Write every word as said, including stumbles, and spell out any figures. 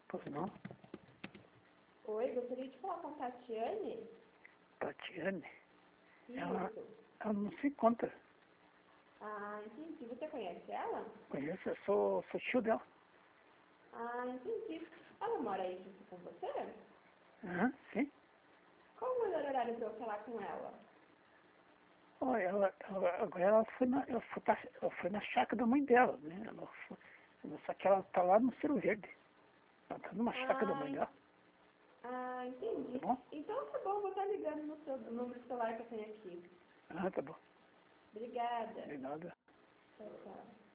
Pois não. Oi, gostaria de falar com a Tatiane? Tatiane, Isso. ela, ela não se encontra. Ah, entendi. Você conhece ela? Conheço, eu sou, sou tio dela. Ah, entendi. Ela mora aí junto com você? Aham, sim. Qual o melhor horário para eu falar com ela? Ó, ela, ela, agora ela foi, na, ela, foi pra, ela foi na chácara da mãe dela, né? Ela foi, só que ela tá lá no Ciro Verde. Ela tá numa chácara da Ah, mãe en- dela, ah, entendi. tá bom? Então tá bom, vou estar ligando no seu número de celular que eu tenho aqui. Ah, tá bom. Obrigada. De nada. Tchau, tchau.